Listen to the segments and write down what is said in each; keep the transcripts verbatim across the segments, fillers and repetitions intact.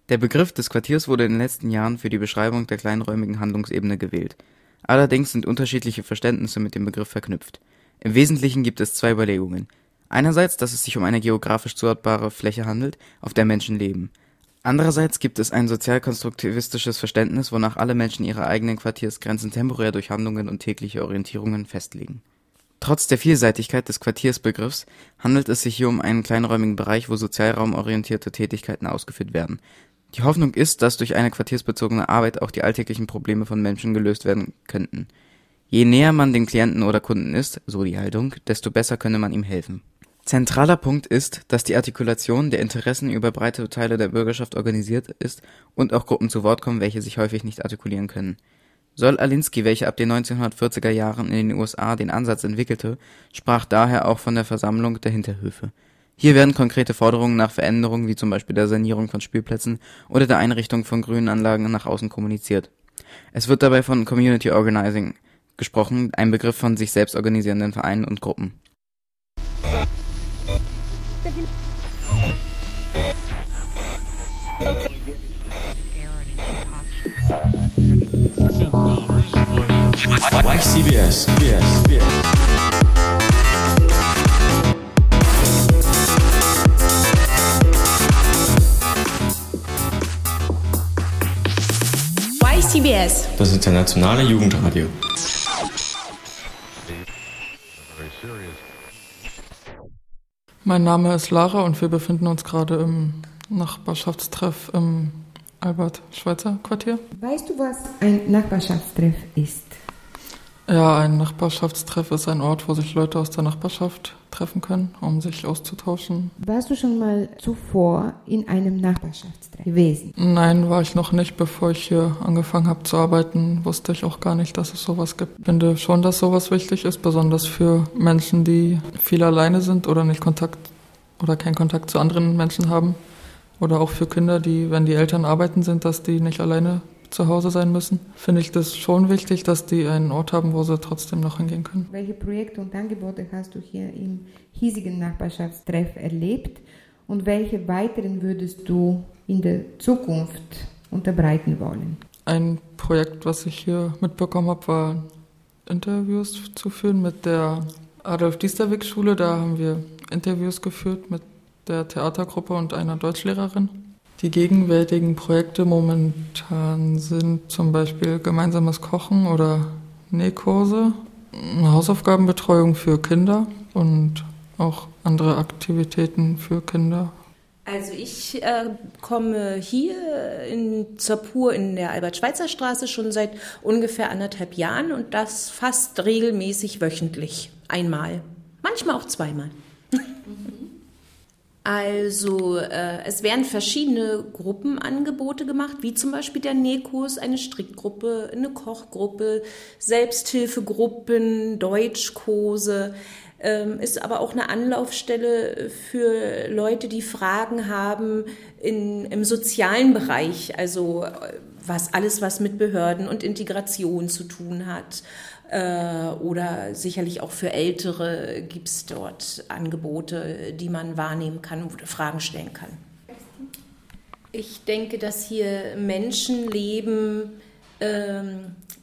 Der Begriff des Quartiers wurde in den letzten Jahren für die Beschreibung der kleinräumigen Handlungsebene gewählt. Allerdings sind unterschiedliche Verständnisse mit dem Begriff verknüpft. Im Wesentlichen gibt es zwei Überlegungen. Einerseits, dass es sich um eine geografisch zuordnbare Fläche handelt, auf der Menschen leben. Andererseits gibt es ein sozialkonstruktivistisches Verständnis, wonach alle Menschen ihre eigenen Quartiersgrenzen temporär durch Handlungen und tägliche Orientierungen festlegen. Trotz der Vielseitigkeit des Quartiersbegriffs handelt es sich hier um einen kleinräumigen Bereich, wo sozialraumorientierte Tätigkeiten ausgeführt werden. Die Hoffnung ist, dass durch eine quartiersbezogene Arbeit auch die alltäglichen Probleme von Menschen gelöst werden könnten. Je näher man dem Klienten oder Kunden ist, so die Haltung, desto besser könne man ihm helfen. Zentraler Punkt ist, dass die Artikulation der Interessen über breite Teile der Bürgerschaft organisiert ist und auch Gruppen zu Wort kommen, welche sich häufig nicht artikulieren können. Sol Alinsky, welcher ab den neunzehnhundertvierziger Jahren in den U S A den Ansatz entwickelte, sprach daher auch von der Versammlung der Hinterhöfe. Hier werden konkrete Forderungen nach Veränderungen wie zum Beispiel der Sanierung von Spielplätzen oder der Einrichtung von Grünanlagen nach außen kommuniziert. Es wird dabei von Community Organizing gesprochen, ein Begriff von sich selbst organisierenden Vereinen und Gruppen. Y C B S, C B S, C B S. Y C B S, Das internationale Jugendradio. Mein Name ist Lara und wir befinden uns gerade im Nachbarschaftstreff im Albert-Schweitzer-Quartier. Weißt du, was ein Nachbarschaftstreff ist? Ja, ein Nachbarschaftstreff ist ein Ort, wo sich Leute aus der Nachbarschaft treffen können, um sich auszutauschen. Warst du schon mal zuvor in einem Nachbarschaftstreff gewesen? Nein, war ich noch nicht. Bevor ich hier angefangen habe zu arbeiten, wusste ich auch gar nicht, dass es sowas gibt. Ich finde schon, dass sowas wichtig ist, besonders für Menschen, die viel alleine sind oder nicht Kontakt oder keinen Kontakt zu anderen Menschen haben. Oder auch für Kinder, die, wenn die Eltern arbeiten sind, dass die nicht alleine zu Hause sein müssen, finde ich das schon wichtig, dass die einen Ort haben, wo sie trotzdem noch hingehen können. Welche Projekte und Angebote hast du hier im hiesigen Nachbarschaftstreff erlebt und welche weiteren würdest du in der Zukunft unterbreiten wollen? Ein Projekt, was ich hier mitbekommen habe, war Interviews zu führen mit der Adolf-Diesterweg-Schule. Da haben wir Interviews geführt mit der Theatergruppe und einer Deutschlehrerin. Die gegenwärtigen Projekte momentan sind zum Beispiel gemeinsames Kochen oder Nähkurse, Hausaufgabenbetreuung für Kinder und auch andere Aktivitäten für Kinder. Also ich äh, komme hier in, zur P U R in der Albert-Schweitzer-Straße schon seit ungefähr anderthalb Jahren und das fast regelmäßig wöchentlich, einmal, manchmal auch zweimal. Also äh, es werden verschiedene Gruppenangebote gemacht, wie zum Beispiel der Nähkurs, eine Strickgruppe, eine Kochgruppe, Selbsthilfegruppen, Deutschkurse. Ähm, ist aber auch eine Anlaufstelle für Leute, die Fragen haben in, im sozialen Bereich, also was alles, was mit Behörden und Integration zu tun hat. Oder sicherlich auch für Ältere gibt es dort Angebote, die man wahrnehmen kann oder Fragen stellen kann. Ich denke, dass hier Menschen leben ähm,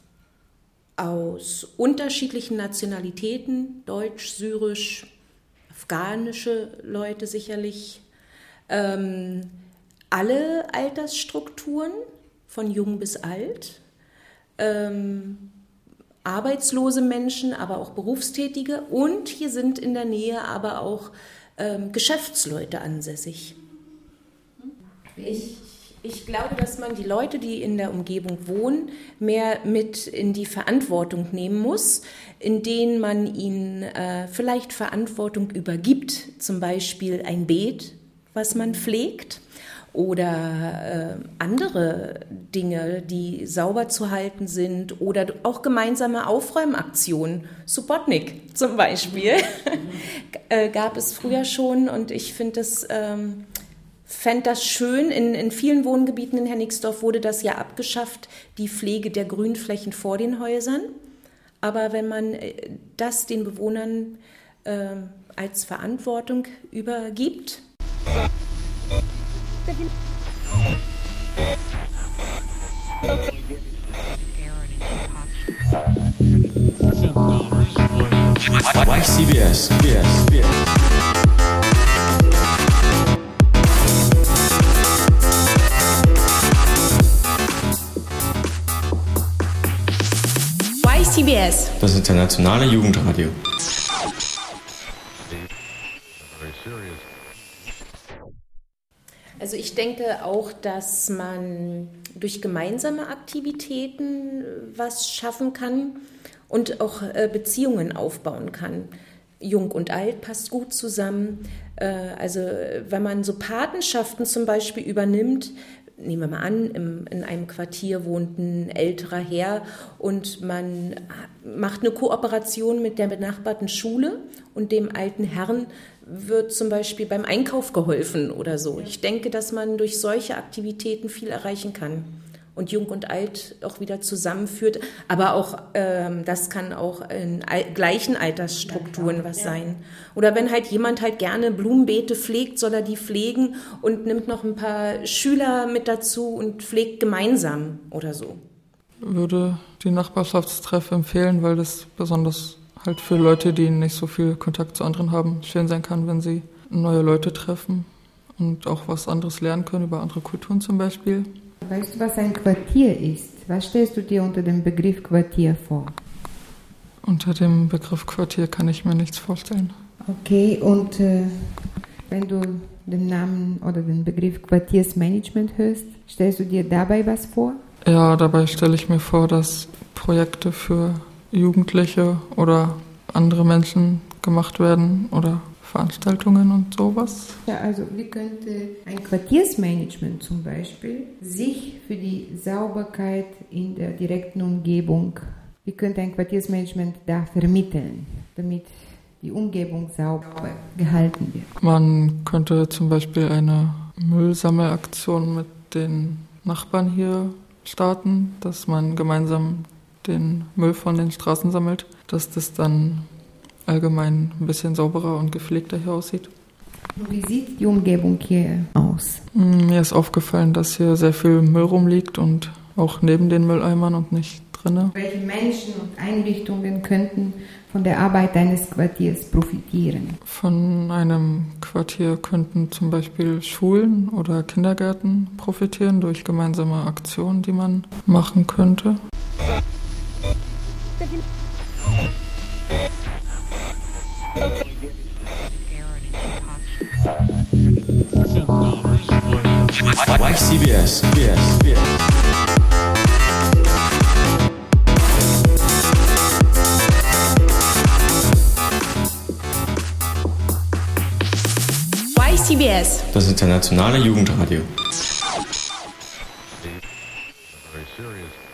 aus unterschiedlichen Nationalitäten, deutsch, syrisch, afghanische Leute sicherlich, ähm, alle Altersstrukturen, von jung bis alt, ähm, arbeitslose Menschen, aber auch Berufstätige und hier sind in der Nähe aber auch ähm, Geschäftsleute ansässig. Ich, ich glaube, dass man die Leute, die in der Umgebung wohnen, mehr mit in die Verantwortung nehmen muss, indem man ihnen äh, vielleicht Verantwortung übergibt, zum Beispiel ein Beet, was man pflegt, oder äh, andere Dinge, die sauber zu halten sind oder auch gemeinsame Aufräumaktionen, Subotnik zum Beispiel, äh, gab es früher schon und ich finde das, ähm, fände das schön, in, in vielen Wohngebieten in Hennigsdorf wurde das ja abgeschafft, die Pflege der Grünflächen vor den Häusern, aber wenn man das den Bewohnern äh, als Verantwortung übergibt, Y C B S. B S. B S. Y C B S. Das internationale Jugendradio. Also ich denke auch, dass man durch gemeinsame Aktivitäten was schaffen kann und auch äh, Beziehungen aufbauen kann. Jung und alt passt gut zusammen. Äh, also wenn man so Patenschaften zum Beispiel übernimmt, nehmen wir mal an, im, in einem Quartier wohnt ein älterer Herr und man macht eine Kooperation mit der benachbarten Schule und dem alten Herrn wird zum Beispiel beim Einkauf geholfen oder so. Ich denke, dass man durch solche Aktivitäten viel erreichen kann und Jung und Alt auch wieder zusammenführt. Aber auch, ähm, das kann auch in al- gleichen Altersstrukturen was sein. Oder wenn halt jemand halt gerne Blumenbeete pflegt, soll er die pflegen und nimmt noch ein paar Schüler mit dazu und pflegt gemeinsam oder so. Würde die Nachbarschaftstreff empfehlen, weil das besonders halt für Leute, die nicht so viel Kontakt zu anderen haben, schön sein kann, wenn sie neue Leute treffen und auch was anderes lernen können über andere Kulturen zum Beispiel. Weißt du, was ein Quartier ist? Was stellst du dir unter dem Begriff Quartier vor? Unter dem Begriff Quartier kann ich mir nichts vorstellen. Okay, und äh, wenn du den Namen oder den Begriff Quartiersmanagement hörst, stellst du dir dabei was vor? Ja, dabei stelle ich mir vor, dass Projekte für Jugendliche oder andere Menschen gemacht werden oder Veranstaltungen und sowas. Ja, also wie könnte ein Quartiersmanagement zum Beispiel sich für die Sauberkeit in der direkten Umgebung, wie könnte ein Quartiersmanagement da vermitteln, damit die Umgebung sauber gehalten wird? Man könnte zum Beispiel eine Müllsammelaktion mit den Nachbarn hier starten, dass man gemeinsam den Müll von den Straßen sammelt, dass das dann allgemein ein bisschen sauberer und gepflegter hier aussieht. Wie sieht die Umgebung hier aus? Mir ist aufgefallen, dass hier sehr viel Müll rumliegt und auch neben den Mülleimern und nicht drinne. Welche Menschen und Einrichtungen könnten von der Arbeit eines Quartiers profitieren? Von einem Quartier könnten zum Beispiel Schulen oder Kindergärten profitieren durch gemeinsame Aktionen, die man machen könnte. Y C B S. B S. B S. Y C B S. Das internationale Jugendradio. Very serious.